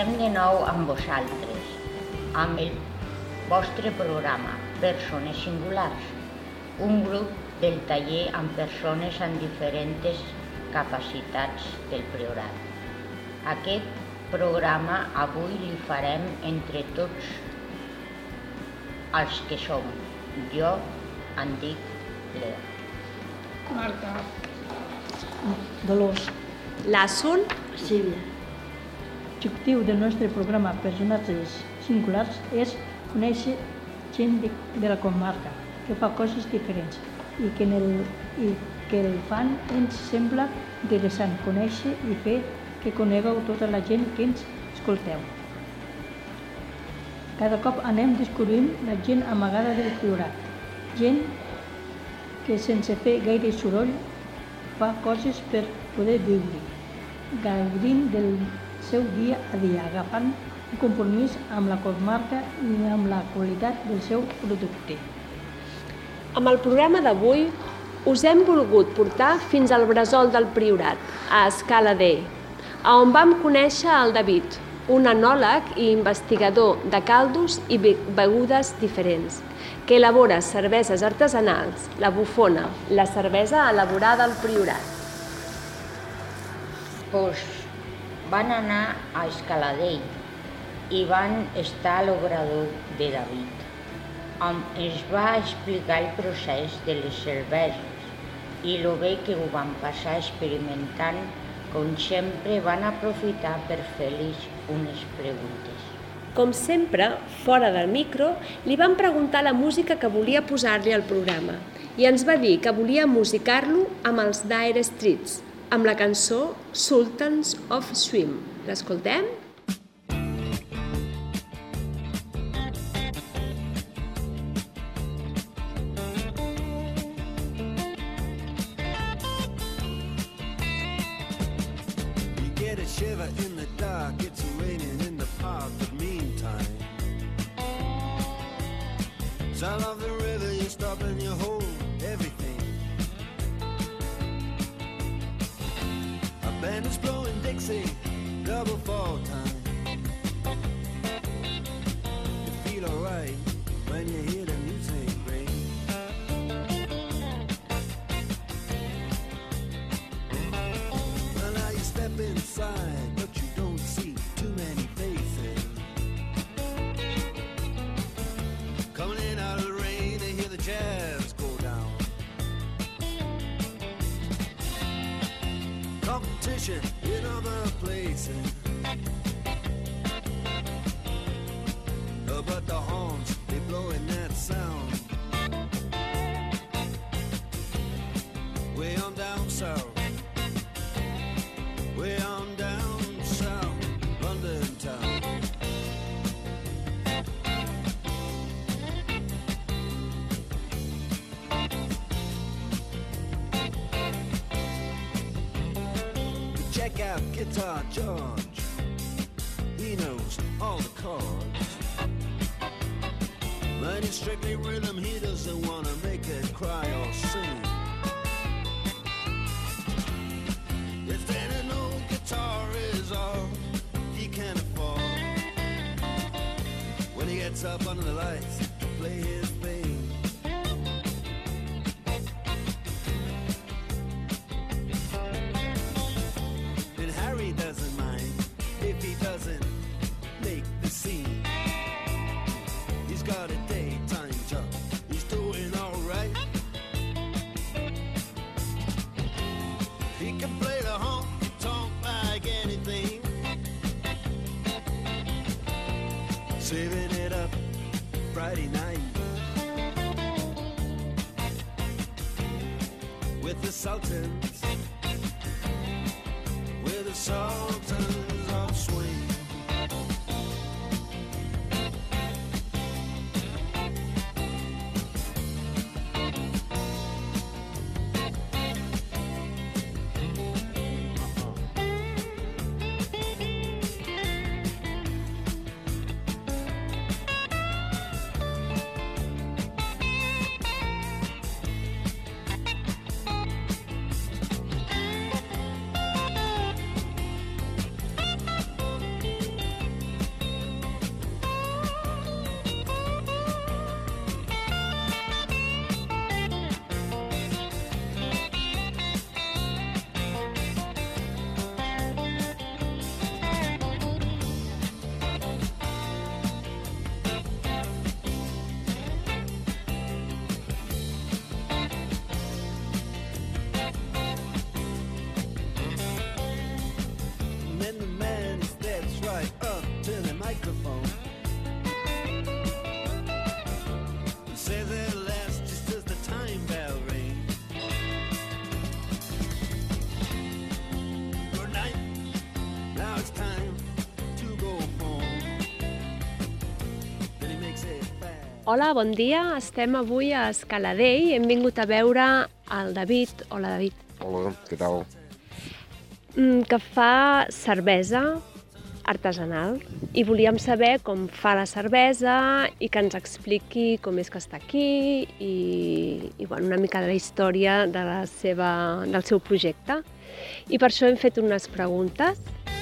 Estem de nou amb vosaltres, amb el vostre programa Persones Singulars, un grup del taller amb persones amb diferents capacitats del Priorat. Aquest programa avui li farem entre tots els que som. Jo em dic Lea. Marta. Dolors. Làsson. Sílvia. L'objectiu del nostre programa Personatges Singulars és conèixer gent de la comarca que fa coses diferents i que el fan ens sembla interessant conèixer i fer que conegueu tota la gent que ens escolteu. Cada cop anem descobrint la gent amagada del Priorat, gent que sense fer gaire soroll fa coses per poder viure, gaudint del seu dia a dia, agafant un compromís amb la comarca i amb la qualitat del seu producte. Amb el programa d'avui us hem volgut portar fins al bressol del Priorat, a Escala Dei, on vam conèixer el David, un enòleg i investigador de caldos i begudes diferents, que elabora cerveses artesanals, la bufona, la cervesa elaborada al Priorat. Van anar a Escala Dei i van estar a l'obrador de David, on ens va explicar el procés de les cerveses i lo bé que ho van passar experimentant. Com sempre, van aprofitar per fer-los unes preguntes. Com sempre, fora del micro, li vam preguntar la música que volia posar-li al programa i ens va dir que volia musicar-lo amb els Dire Straits, amb la cançó Sultans of Swing. L'escoltem? Shiver in the dark, it's raining in the park, but meantime sound of the river, you stop and you hold everything. A band is blowing Dixie, double fall time. You feel alright when you hear the music ring. Well, now you step inside, but you don't see too many faces. Coming in out of the rain, they hear the jazz go down. Competition in other places, but the horns, they blowing that sound. Way on down south, way on down south, London town. Check out Guitar George, he knows all the chords. But it's strictly rhythm, he doesn't want to make it cry or sing. If any old guitar is all he can afford, when he gets up under the lights to play his thing. And Harry doesn't mind if he doesn't make the scene. He's got a daytime job, he's doing alright. He can play the honky-tonk like anything, saving it up Friday night with the Sultans, with the Sultans of Swing. Hola, bon dia. Estem avui a Escaladei i hem vingut a veure el David. Hola, David. Hola, què tal? Que fa cervesa artesanal i volíem saber com fa la cervesa i que ens expliqui com és que està aquí i bueno, una mica de la història del seu projecte. I per això hem fet unes preguntes.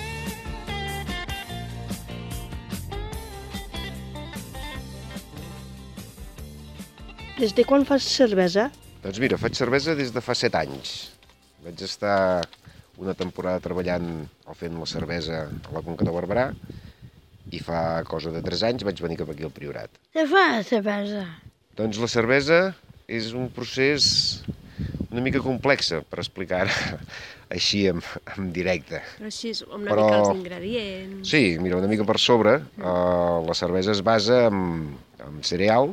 Des de quan fas cervesa? Doncs mira, faig cervesa des de fa 7 anys. Vaig estar una temporada treballant o fent la cervesa a la Conca de Barberà i fa cosa de 3 anys vaig venir cap aquí al Priorat. Què fa la cervesa? Doncs la cervesa és un procés una mica complex per explicar així en directe. Però així, una mica els ingredients... Sí, mira, una mica per sobre. La cervesa es basa en cereal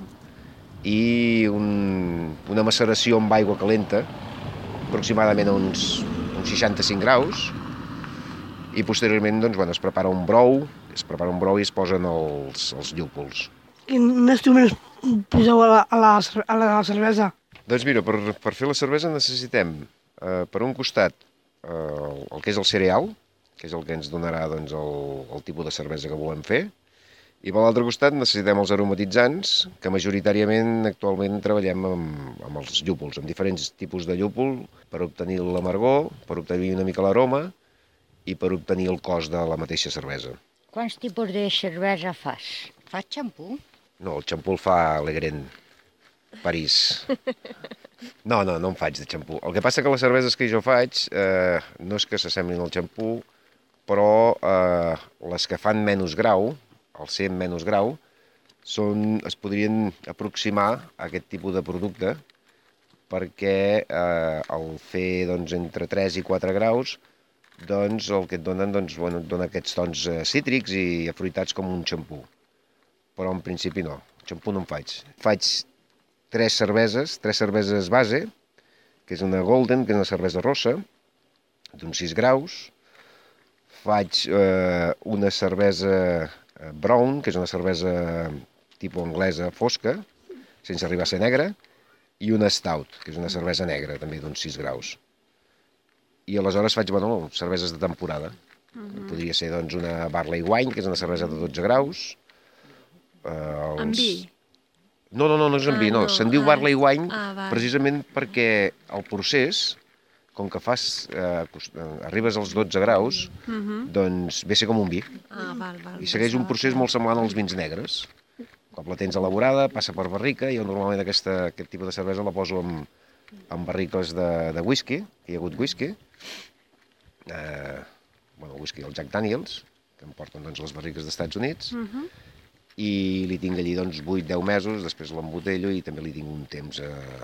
i una maceració amb aigua calenta, aproximadament a uns 65 graus, i posteriorment doncs, bueno, es prepara un brou i es posen els llúpols. Quin instrument poseu a la cervesa? Doncs mira, per fer la cervesa necessitem, per un costat, el que és el cereal, que és el que ens donarà doncs, el tipus de cervesa que volem fer, i per l'altre costat necessitem els aromatitzants, que majoritàriament actualment treballem amb els llúpols, amb diferents tipus de llúpol, per obtenir l'amargor, per obtenir una mica l'aroma i per obtenir el cos de la mateixa cervesa. Quants tipus de cervesa fas? Fas xampú? No, el xampú el fa Legren, París. No en faig de xampú. El que passa que les cerveses que jo faig no és que s'assemblin al xampú, però les que fan menys grau, el 100 menys grau, es podrien aproximar a aquest tipus de producte perquè al fer doncs, entre 3 i 4 graus doncs, el que et donen et dona aquests tons cítrics i afruitats com un xampú. Però en principi no, xampú no en faig. Faig 3 cerveses base, que és una Golden, que és una cervesa rossa, d'uns 6 graus. Faig una cervesa Brown, que és una cervesa tipus anglesa fosca, sense arribar a ser negra, i una Stout, que és una cervesa negra, també d'uns 6 graus. I aleshores faig cerveses de temporada. Podria ser doncs, una Barley Wine, que és una cervesa de 12 graus. Amb vi? No és amb vi, no. Se'n diu Barley Wine precisament perquè el procés, com que arribes als 12 graus, doncs ve a ser com un vi. I segueix un procés molt semblant als vins negres. Quan la tens elaborada, passa per barrica, i jo normalment aquest tipus de cervesa la poso en barricles de whisky, que hi ha hagut whisky, whisky del Jack Daniels, que em porten les barriques dels Estats Units, i li tinc allí 8-10 mesos, després l'embotello i també li tinc un temps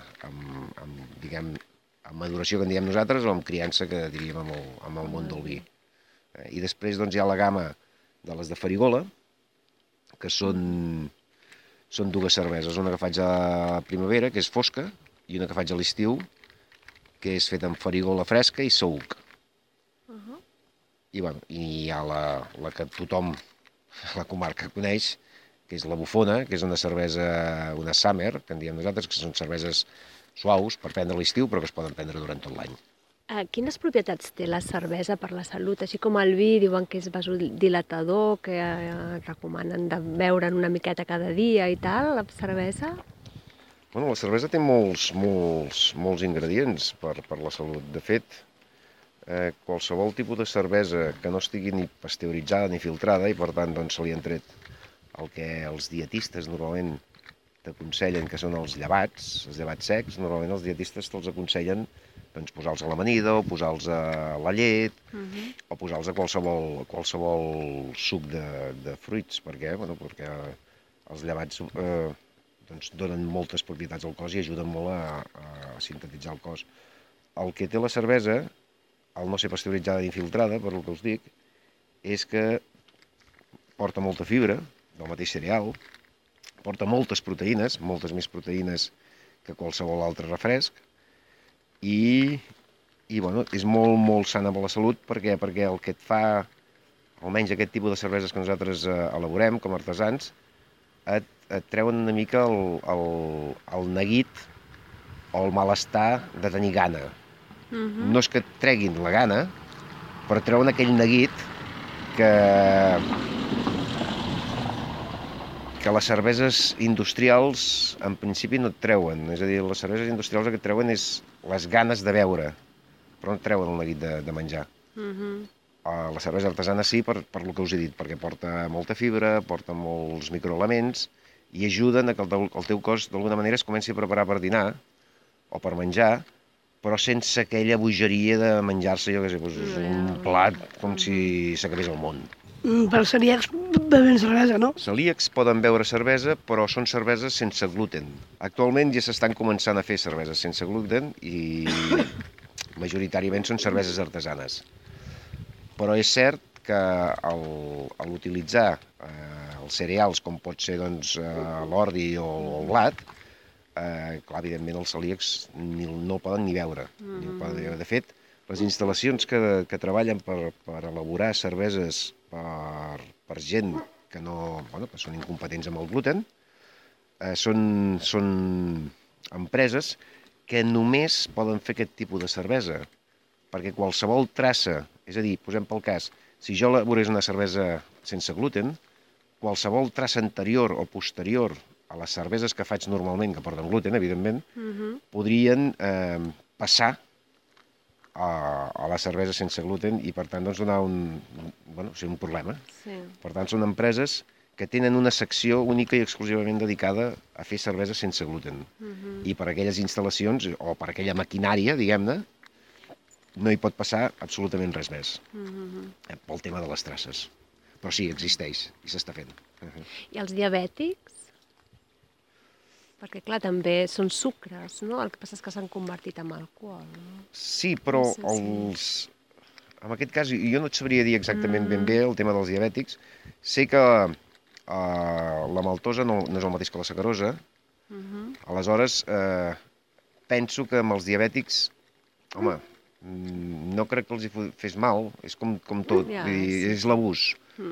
amb maduració, que en diem nosaltres, o amb criança, que diríem amb el món del vi. I després hi ha la gamma de les de Farigola, que són 2 cerveses, una que faig a la primavera, que és fosca, i una que faig a l'estiu, que és feta amb Farigola fresca i Souk. I hi ha la que tothom a la comarca coneix, que és la Bufona, que és una cervesa, una Summer, que en diem nosaltres, que són cerveses suaus per prendre a l'estiu, però que es poden prendre durant tot l'any. Quines propietats té la cervesa per la salut? Així com el vi, diuen que és vasodilatador, que recomanen de beure'n una miqueta cada dia i tal, la cervesa? La cervesa té molts ingredients per la salut. De fet, qualsevol tipus de cervesa que no estigui ni pasteuritzada ni filtrada, i per tant se li han tret el que els dietistes normalment t'aconsellen, que són els llevats secs, normalment els dietistes te'ls aconsellen posar-los a l'amanida, o posar-los a la llet, o posar-los a qualsevol suc de fruits. Per què? Perquè els llevats donen moltes propietats al cos i ajuden molt a sintetitzar el cos. El que té la cervesa, al no ser pasteuritzada ni filtrada, per el que us dic, és que porta molta fibra del mateix cereal, porta moltes proteïnes, moltes més proteïnes que qualsevol altre refresc, i és molt sana per la salut, perquè el que et fa, almenys aquest tipus de cerveses que nosaltres elaborem com a artesans, et treuen una mica el neguit o el malestar de tenir gana. No és que et treguin la gana, però treuen aquell neguit que les cerveses industrials en principi no et treuen. És a dir, les cerveses industrials el que et treuen és les ganes de beure, però no et treuen el neguit de menjar. La cervesa artesana sí, per lo que us he dit, perquè porta molta fibra, porta molts microelements i ajuden a que el teu cos d'alguna manera es comenci a preparar per dinar o per menjar, però sense aquella bogeria de menjar-se, jo què sé, un plat com si s'acabés el món. Per celíacs bevem cervesa, no? Celíacs poden beure cervesa, però són cerveses sense gluten. Actualment ja s'estan començant a fer cerveses sense gluten i majoritàriament són cerveses artesanes. Però és cert que a l'utilitzar els cereals, com pot ser l'ordi o el blat, clar, evidentment els celíacs no poden ni beure. De fet, les instal·lacions que treballen per elaborar cerveses per gent que són incompetents amb el gluten, són empreses que només poden fer aquest tipus de cervesa, perquè qualsevol traça, és a dir, posem pel cas, si jo elaborés una cervesa sense gluten, qualsevol traça anterior o posterior a les cerveses que faig normalment, que porten gluten, evidentment, podrien passar a la cervesa sense gluten i, per tant, donar un problema. Sí. Per tant, són empreses que tenen una secció única i exclusivament dedicada a fer cervesa sense gluten. I per aquelles instal·lacions, o per aquella maquinària, diguem-ne, no hi pot passar absolutament res més, pel tema de les traces. Però sí, existeix i s'està fent. I els diabètics? Perquè, clar, també són sucres, no? El que passa és que s'han convertit en alcohol, no? Sí, però en aquest cas jo no et sabria dir exactament ben bé el tema dels diabètics. Sé que la maltosa no és el mateix que la sacarosa. Aleshores, penso que amb els diabètics, home, no crec que els hi fes mal, és com tot, és l'abús.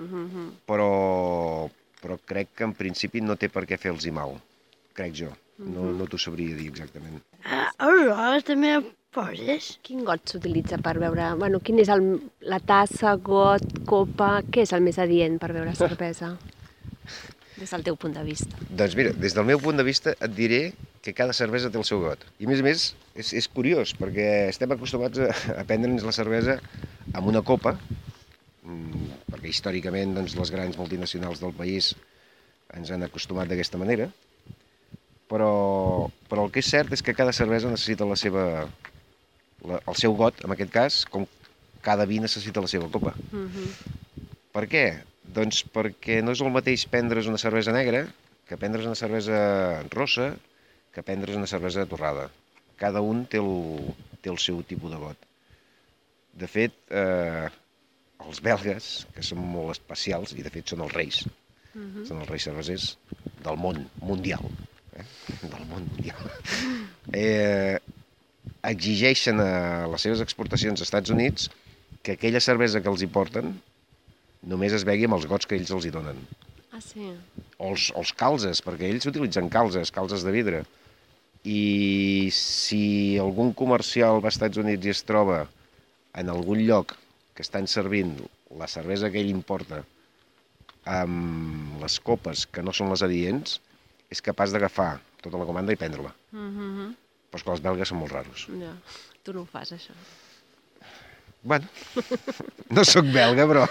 Però crec que en principi no té per què fer-los mal, crec jo. No t'ho sabria dir exactament. Aleshores també poses. Quin got s'utilitza per beure? Bueno, quin és la tassa, got, copa? Què és el més adient per beure cervesa? Des del teu punt de vista. Doncs mira, des del meu punt de vista et diré que cada cervesa té el seu got. I a més, és curiós, perquè estem acostumats a prendre'ns la cervesa amb una copa, perquè històricament les grans multinacionals del país ens han acostumat d'aquesta manera, però el que és cert és que cada cervesa necessita el seu got, en aquest cas, com cada vi necessita la seva copa. Per què? Doncs perquè no és el mateix prendre's una cervesa negra que prendre's una cervesa rossa que prendre's una cervesa torrada. Cada un té el seu tipus de got. De fet, els belgues, que són molt especials, i de fet són els reis, són els reis cervesers del món mundial, del món mundial, exigeixen a les seves exportacions als Estats Units que aquella cervesa que els hi porten només es begui amb els gots que ells els hi donen. Ah, sí? O els calzes, perquè ells utilitzen calzes de vidre. I si algun comercial va als Estats Units i es troba en algun lloc que estan servint la cervesa que ell importa amb les copes que no són les adients, és capaç d'agafar tota la comanda i prendre-la. Però és que els belgues són molt raros. Ja, tu no ho fas, això. Bueno, no sóc belga, però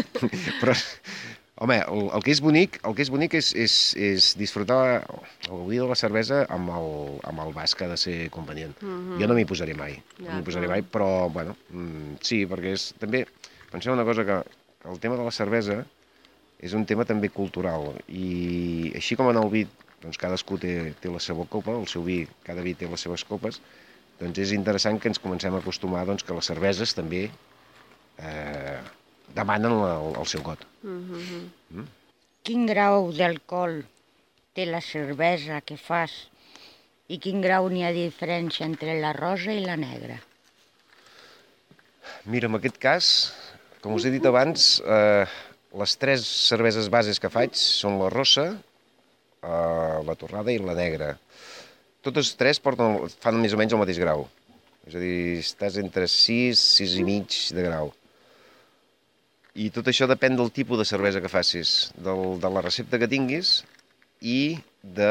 home, el que és bonic és disfrutar o gaudir de la cervesa amb el vas que ha de ser convenient. Jo no m'hi posaré mai, però, bueno, sí, perquè també, penseu una cosa, que el tema de la cervesa és un tema també cultural, i així com en el vi, doncs cadascú té la seva copa, el seu vi, cada vi té les seves copes, doncs és interessant que ens comencem a acostumar que les cerveses també demanen el seu got. Quin grau d'alcohol té la cervesa que fas i quin grau n'hi ha de diferència entre la rosa i la negra? Mira, en aquest cas, com us he dit abans, les tres cerveses bases que faig són la rossa, la torrada i la negra. Totes tres fan més o menys el mateix grau. És a dir, estàs entre 6, 6 i mig de grau. I tot això depèn del tipus de cervesa que facis, de la recepta que tinguis i de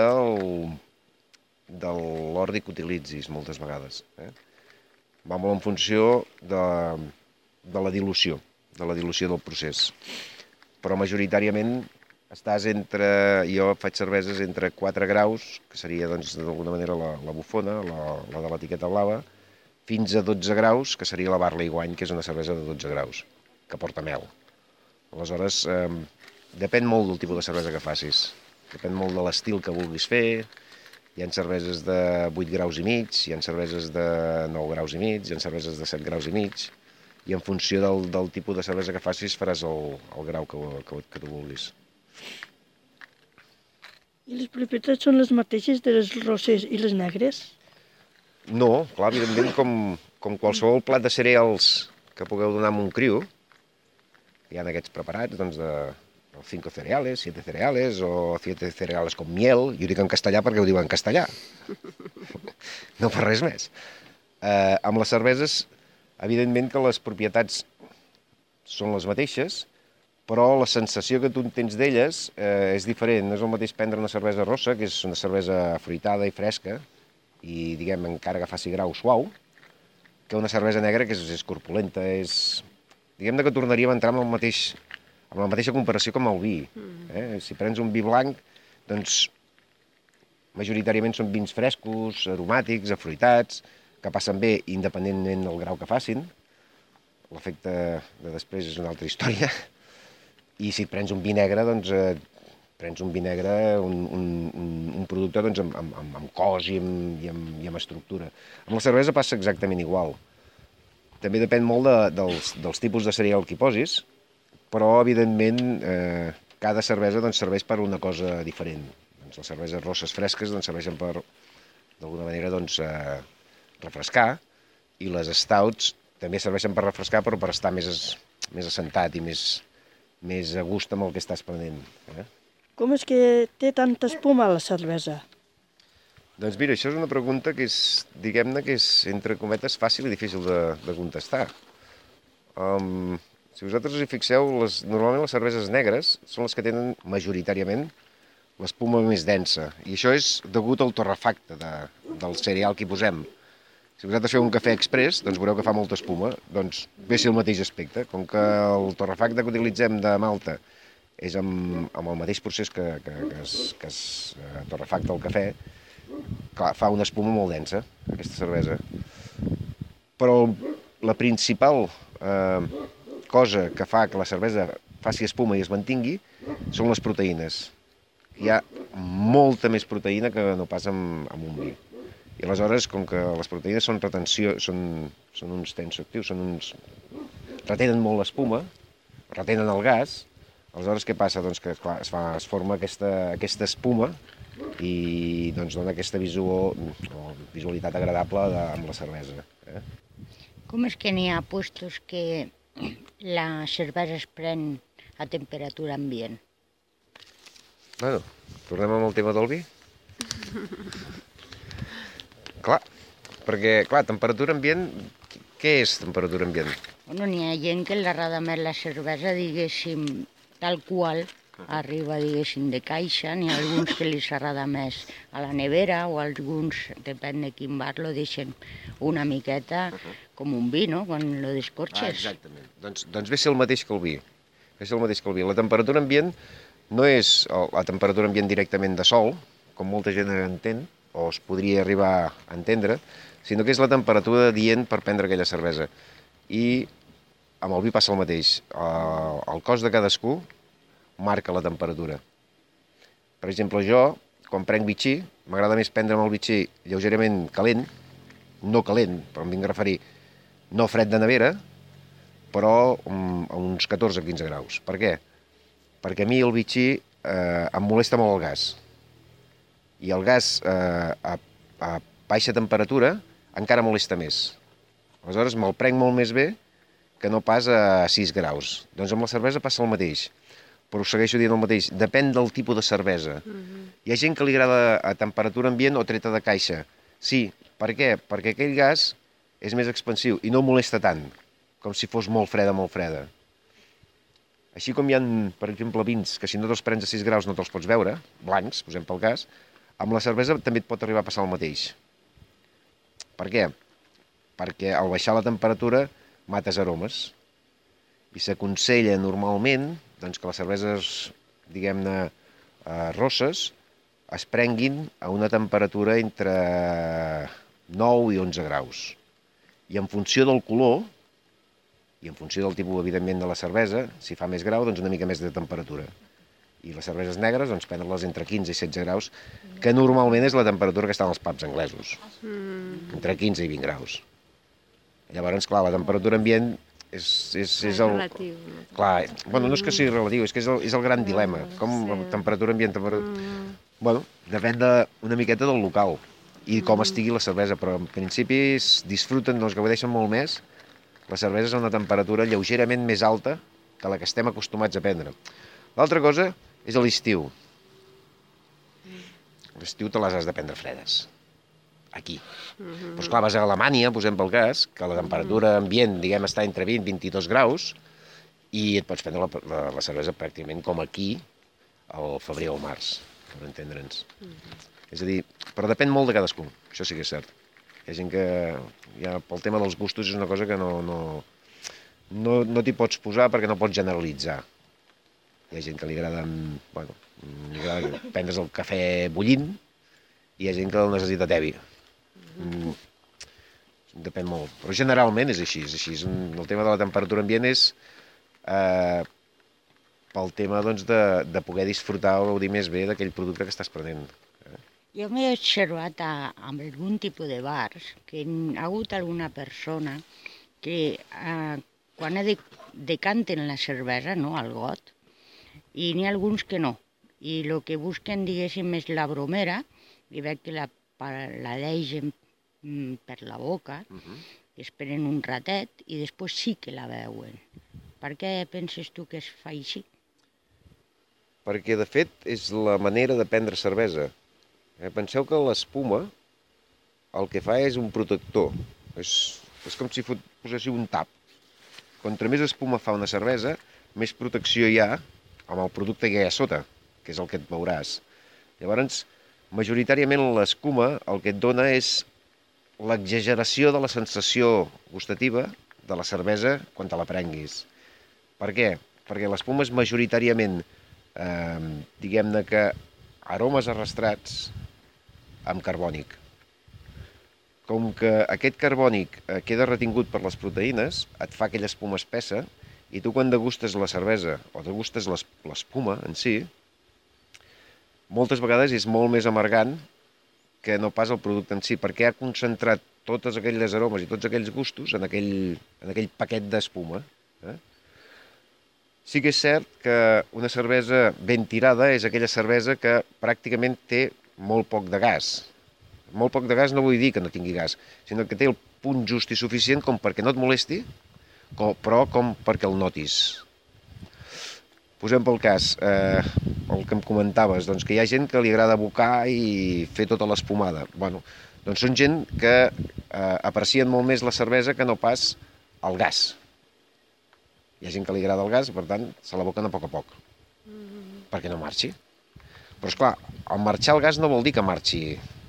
l'ordi que utilitzis moltes vegades. Va molt en funció de la dilució del procés. Però majoritàriament estàs entre... Jo faig cerveses entre 4 graus, que seria d'alguna manera la bufona, la de l'etiqueta blava, fins a 12 graus, que seria la Barley Wine, que és una cervesa de 12 graus, que porta mel. Aleshores, depèn molt del tipus de cervesa que facis. Depèn molt de l'estil que vulguis fer. Hi ha cerveses de 8 graus i mig, hi ha cerveses de 9 graus i mig, hi ha cerveses de 7 graus i mig, i en funció del tipus de cervesa que facis faràs el grau que tu vulguis. I les propietats són les mateixes de les rosses i les negres? No, clar, evidentment, com qualsevol plat de cereals que pugueu donar a un criu, hi ha aquests preparats, doncs, de 5 cereales, 7 cereales, o 7 cereales con miel. Jo dic en castellà perquè ho diuen en castellà. No per res més. Amb les cerveses, evidentment que les propietats són les mateixes, però la sensació que tu tens d'elles és diferent. No és el mateix prendre una cervesa rossa, que és una cervesa fruitada i fresca, i, diguem, encara que faci grau suau, que una cervesa negra que és corpulenta, diguem-ne que tornaríem a entrar amb la mateixa comparació com el vi. Si prens un vi blanc, doncs majoritàriament són vins frescos, aromàtics, afruitats, que passen bé independentment del grau que facin. L'efecte de després és una altra història. I si prens un vi negre, doncs prens un vi negre, un producte doncs, amb cos i amb estructura. Amb la cervesa passa exactament igual. També depèn molt dels tipus de cereal que hi posis, però, evidentment, cada cervesa doncs, serveix per una cosa diferent. Doncs, les cerveses rosses fresques doncs, serveixen per, d'alguna manera, doncs, refrescar, i les stouts també serveixen per refrescar, però per estar més assentat i més a gust amb el que estàs prenent. Com és que té tanta espuma la cervesa? Doncs mira, això és una pregunta que és, diguem-ne, que és, entre cometes, fàcil i difícil de contestar. Si vosaltres us hi fixeu, normalment les cerveses negres són les que tenen majoritàriament l'espuma més densa. I això és degut al torrefacte del cereal que hi posem. Si vosaltres feu un cafè express, doncs veureu que fa molta espuma. Doncs ve a ser el mateix aspecte. Com que el torrefacte que utilitzem de malta és amb el mateix procés que es torrefacta el cafè, clar, fa una espuma molt densa, aquesta cervesa. Però la principal cosa que fa que la cervesa faci espuma i es mantingui són les proteïnes. Hi ha molta més proteïna que no pas amb un vi. I aleshores, com que les proteïnes són retenció, són uns tensioactius, retenen molt l'espuma, retenen el gas, aleshores què passa? Doncs que clar, es forma aquesta espuma i doncs, dona aquesta visualitat agradable amb la cervesa. Com és que n'hi ha puestos que la cervesa es pren a temperatura ambient? Bueno, tornem amb el tema del vi. Clar, perquè, temperatura ambient, què és temperatura ambient? Bueno, n'hi ha gent que l'agrada més la cervesa, diguéssim, tal qual, arriba, diguéssim, de caixa, n'hi ha alguns que li agrada més a la nevera, o alguns, depèn de quin bar, lo deixen una miqueta com un vi, no?, quan lo descorxes. Exactament. Doncs ve a ser el mateix que el vi. La temperatura ambient no és la temperatura ambient directament de sol, com molta gent entén, o es podria arribar a entendre, sinó que és la temperatura adient per prendre aquella cervesa. I amb el vi passa el mateix. El cos de cadascú marca la temperatura. Per exemple, jo, quan prenc bitxí, m'agrada més prendre'm el bitxí lleugerament calent, no calent, però em vinc a referir, no fred de nevera, però a uns 14-15 graus. Per què? Perquè a mi el bitxí em molesta molt el gas. I el gas a baixa temperatura encara molesta més. Aleshores me'l prenc molt més bé que no pas a 6 graus. Doncs amb la cervesa passa el mateix. però us segueixo dient el mateix, depèn del tipus de cervesa. Hi ha gent que li agrada a temperatura ambient o treta de caixa. Sí, per què? Perquè aquell gas és més expansiu i no molesta tant, com si fos molt freda, molt freda. Així com hi ha, per exemple, vins que si no te'ls prens a 6 graus no te'ls pots veure, blancs, posem pel cas, amb la cervesa també et pot arribar a passar el mateix. Per què? Perquè al baixar la temperatura mates aromes. I s'aconsella normalment doncs, que les cerveses, diguem-ne, rosses, es prenguin a una temperatura entre 9 i 11 graus. I en funció del color, i en funció del tipus, evidentment, de la cervesa, si fa més grau, doncs una mica més de temperatura. I les cerveses negres, doncs, prendre-les entre 15 i 16 graus, que normalment és la temperatura que estan als pubs anglesos. Entre 15 i 20 graus. Llavors, clar, la temperatura ambient és el... Relatiu. Clar, bueno, no és que sigui relatiu, és que és el gran dilema. Com temperatura ambient... Bueno, depèn una miqueta del local i com estigui la cervesa, però en principi es disfruten, doncs gaudeixen molt més les cerveses a una temperatura lleugerament més alta que la que estem acostumats a prendre. L'altra cosa és a l'estiu. A l'estiu te les has de prendre fredes. Aquí. Però esclar, vas a Alemanya, posem pel cas, que la temperatura ambient, diguem, està entre 20 i 22 graus, i et pots prendre la cervesa pràcticament com aquí, al febrer o al març, per entendre'ns. És a dir, però depèn molt de cadascú, això sí que és cert. Hi ha gent que, ja, pel tema dels gustos, és una cosa que no t'hi pots posar perquè no pots generalitzar. Hi ha gent que li agrada, bueno, li agrada prendre's el cafè bullint, i hi ha gent que el necessita tebi. Depèn molt, però generalment és així, El tema de la temperatura ambient és pel tema doncs, de poder disfrutar o gaudir més bé d'aquell producte que estàs prenent. Jo m'he observat amb algun tipus de bars que hi ha hagut alguna persona que quan decanten la cervesa, no, al got, i n'hi ha alguns que no. I el que busquen, diguéssim, és la bromera, i veig que la deixen per la boca, es prenen un ratet i després sí que la beuen. Per què penses tu que es fa així? Perquè, de fet, és la manera de prendre cervesa. Penseu que l'espuma el que fa és un protector. És com si poséssiu un tap. Contra més espuma fa una cervesa, més protecció hi ha amb el producte que hi ha a sota, que és el que et beuràs. Llavors, majoritàriament l'escuma el que et dona és l'exageració de la sensació gustativa de la cervesa quan te la prenguis. Per què? Perquè l'espuma és majoritàriament, diguem-ne que, aromes arrastrats amb carbònic. Com que aquest carbònic queda retingut per les proteïnes, et fa aquella espuma espessa, i tu quan degustes la cervesa o degustes l'espuma en si, moltes vegades és molt més amargant que no pas el producte en si, perquè ha concentrat totes aquelles aromes i tots aquells gustos en aquell paquet d'espuma. Sí que és cert que una cervesa ben tirada és aquella cervesa que pràcticament té molt poc de gas. Molt poc de gas no vull dir que no tingui gas, sinó que té el punt just i suficient com perquè no et molesti, però com perquè el notis. Posem pel cas el que em comentaves, doncs que hi ha gent que li agrada abocar i fer tota l'espumada. Bueno, doncs són gent que aprecien molt més la cervesa que no pas el gas. Hi ha gent que li agrada el gas, per tant, se l'aboquen a poc, perquè no marxi. Però, esclar, el marxar el gas no vol dir que marxi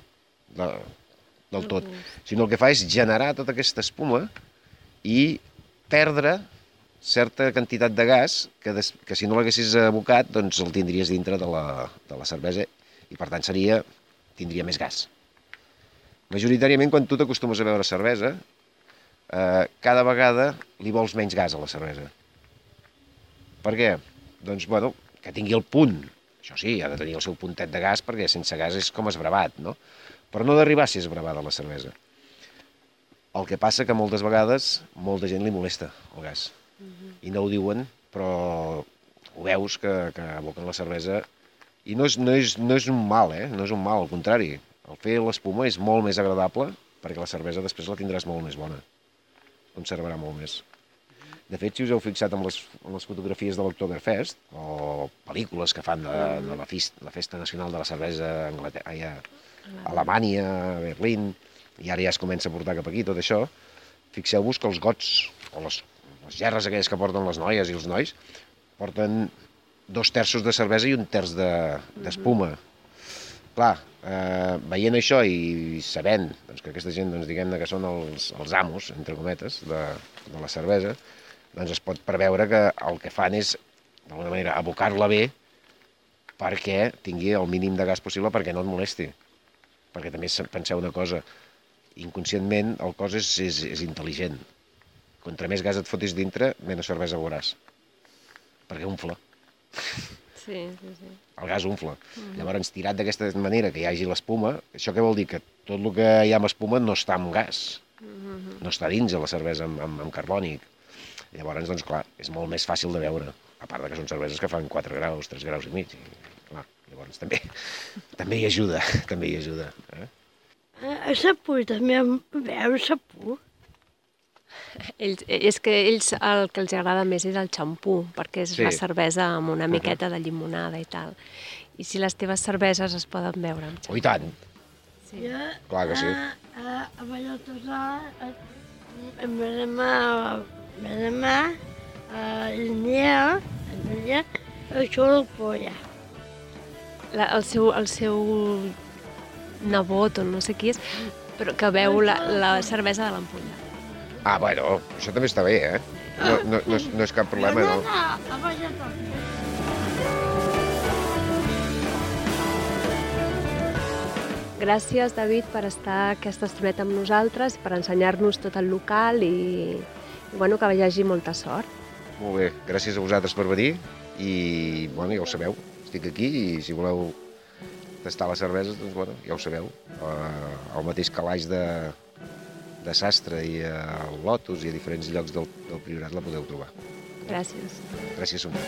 del tot, sinó el que fa és generar tota aquesta espuma i perdre certa quantitat de gas que si no l'haguessis abocat doncs el tindries dintre de la cervesa i per tant tindria més gas. Majoritàriament quan tu t'acostumes a beure cervesa cada vegada li vols menys gas a la cervesa. Per què? Doncs, bueno, que tingui el punt. Això sí, ha de tenir el seu puntet de gas perquè sense gas és com esbravat, no? Però no d'arribar a ser esbravada la cervesa. El que passa que moltes vegades molta gent li molesta el gas. I no ho diuen, però ho veus que aboquen la cervesa i no és un mal, no és un mal, al contrari. El fer l'espuma és molt més agradable perquè la cervesa després la tindràs molt més bona. Conservarà molt més. De fet, si us heu fixat en les fotografies de l'Oktoberfest, o pel·lícules que fan de la Festa Nacional de la Cervesa a Alemanya, a Berlín, i ara ja es comença a portar cap aquí, tot això, fixeu-vos que els gots, o les gerres aquelles que porten les noies i els nois, porten 2/3 de cervesa i 1/3 d'espuma. Clar, veient això i sabent que aquesta gent, diguem-ne que són els amos, entre cometes, de la cervesa, doncs es pot preveure que el que fan és, d'alguna manera, abocar-la bé perquè tingui el mínim de gas possible perquè no et molesti. Perquè també penseu una cosa, inconscientment el cos és intel·ligent. Contra més gas et fotis dintre, menys cervesa veuràs. Perquè umfla. Sí. El gas umfla. Llavors, tirat d'aquesta manera, que hi hagi l'espuma, això què vol dir? Que tot el que hi ha amb espuma no està amb gas. No està dins de la cervesa amb carbònic. Llavors, doncs, clar, és molt més fàcil de veure. A part que són cerveses que fan 4 graus, 3 graus i mig. Clar, llavors també hi ajuda, també hi ajuda. A Sapú també veu Sapú. És que ells el que els agrada més és el xampú, perquè és la cervesa amb una miqueta de llimonada i tal. I si les teves cerveses es poden beure amb xampú. Oh, i tant! Sí. Clar que sí. A Vallatosà, a Medemà, a Linnea, a Xolopolla. El seu nebot, o no sé qui és, però que beu la cervesa de l'ampolla. Ah, bueno, això també està bé, eh? No és cap problema, no? A Vallatosà. Gràcies, David, per estar aquesta estoneta amb nosaltres, per ensenyar-nos tot el local i bueno, que hi hagi molta sort. Molt bé, gràcies a vosaltres per venir i, bueno, ja ho sabeu, estic aquí i si voleu tastar les cerveses, doncs, bueno, ja ho sabeu. Al mateix calaix de Sastre i al Lotus i a diferents llocs del Priorat la podeu trobar. Gràcies. Gràcies, Sonia.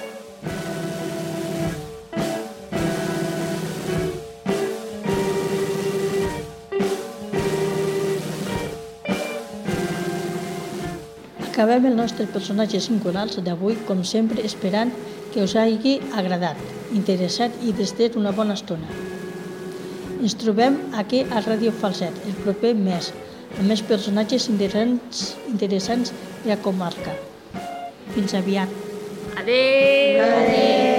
Acabem el nostre personatge singulars d'avui, com sempre, esperant que us hagi agradat, interessat i distret una bona estona. Ens trobem aquí a Ràdio Falset el proper mes, amb més personatges interessants de la comarca. Fins aviat. Adéu! Adéu!